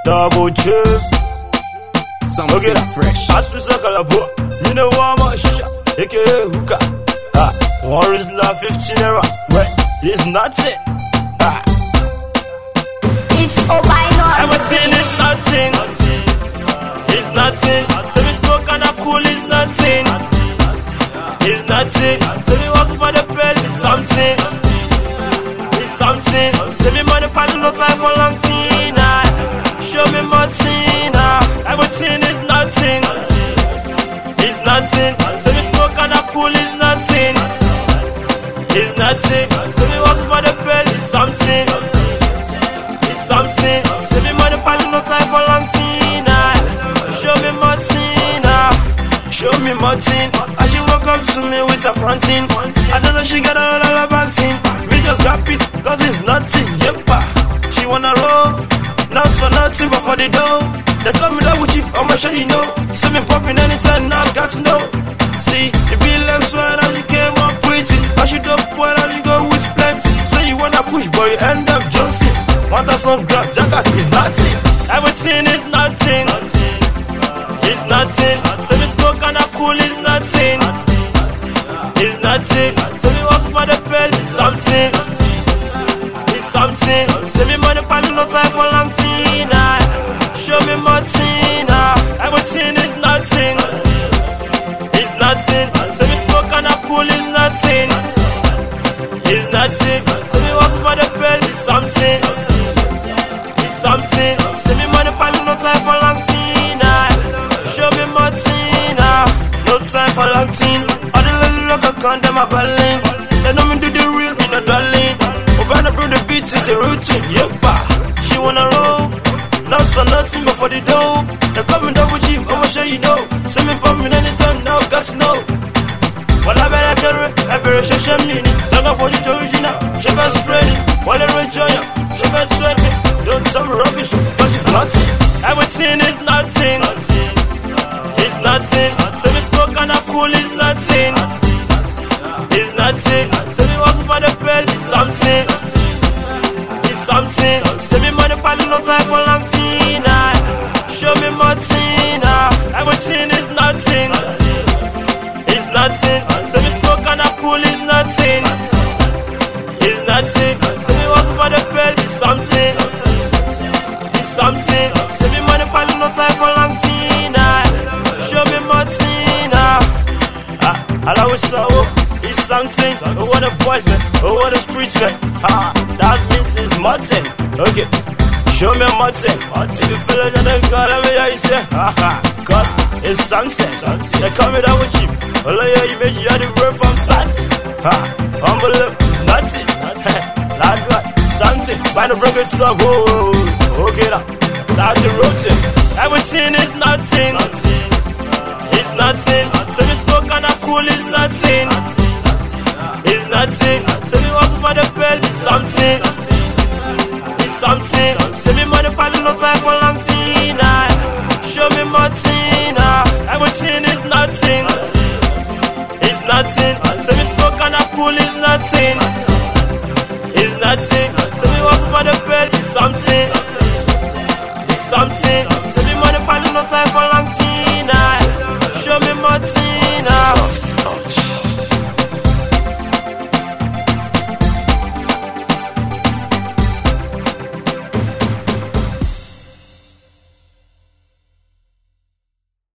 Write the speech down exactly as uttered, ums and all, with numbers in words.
double chip. Something Okay, fresh. pass me some calabo. You know what I'm shisha, aka hookah. Ah, one is love fifteen era. Right, it's nothing. Ah, It's albino. everything is nothing. It's nothing. So we smoke and I cool is nothing. It's nothing. So we was for the bell is something. It's something. Say me money paddle no time for long tina. Show me more tina. Everything is nothing. It's nothing. So we smoke and I cool is nothing. It's nothing. So we was for the bell is something. It's something. Say me money paddle no time for long tina. Show me more tina. Show me more tina. As she walk up to me with her fronting, I don't know she got all of her back thing. We just grab it, cause it's nothing, yeppa. She wanna roll, not for nothing but for the dough. They tell me that with you, I'ma show you know. See me popping anytime, now I got to know. See, you be less sweat and you came up pretty. I should up when and you go with plenty. So you wanna push, but you end up Johnson. Want a song grab, jacket is nothing. Everything is nothing. It's nothing. So we smoke and I cool is nothing. It's nothing. So we was for the bell is something. It's something. Say me money paddle no time for long tina. Show me more tina. Everything is nothing. It's nothing. So we smoke and I cool is nothing. It's nothing. So we was for the bell is something. It's something. Say me money paddle no time for long tina. Show me more tina. No time for long tina. All the little look I condemn my balling. They know me do the real, me no darling. Open up the beats is the routine, yeppa. She wanna roll, not for nothing but for the dough. They coming down with you, I'ma show you know. See me pumping anytime now, got to know. Well I better carry, I better show some mini. Don't go for the original, she better spread it. While I enjoy it, she better sweat it. Don't tell me rubbish, but it's nothing. Everything is nothing. It's nothing. So we smoke and I cool is nothing. It's nothing. So we was for the bell is something. It's something. Say me money paddle no time for long tina. Show me more tina. Everything is nothing. It's nothing. So we smoke and I cool is nothing. It's nothing. So we was for the bell is something. It's something. Say me money paddle no time for long tina. Show me more tina. Ah, I always saw it's something. Oh what the boys man, oh what the streets man. Ha, that means it's Martin. Okay, show me Martin. Martin, you feel like you got me, yeah you say. Ha ha, cause it's something. They come down with you. Oh yeah, you make you had the word from Satin. Ha, unbelievable, nothing. Like what? Something. Find a record song. Oh, okay now. That's the routine. Everything is nothing. It's nothing. So we smoke and I cool is nothing. It's nothing. So we was for the bell is something. It's something. Say me money paddle no time for long tina. Show me more tina. Everything is nothing. It's nothing. So we smoke and I cool is nothing. It's nothing. So we was for the bell is something. It's something. Say me money paddle no time for long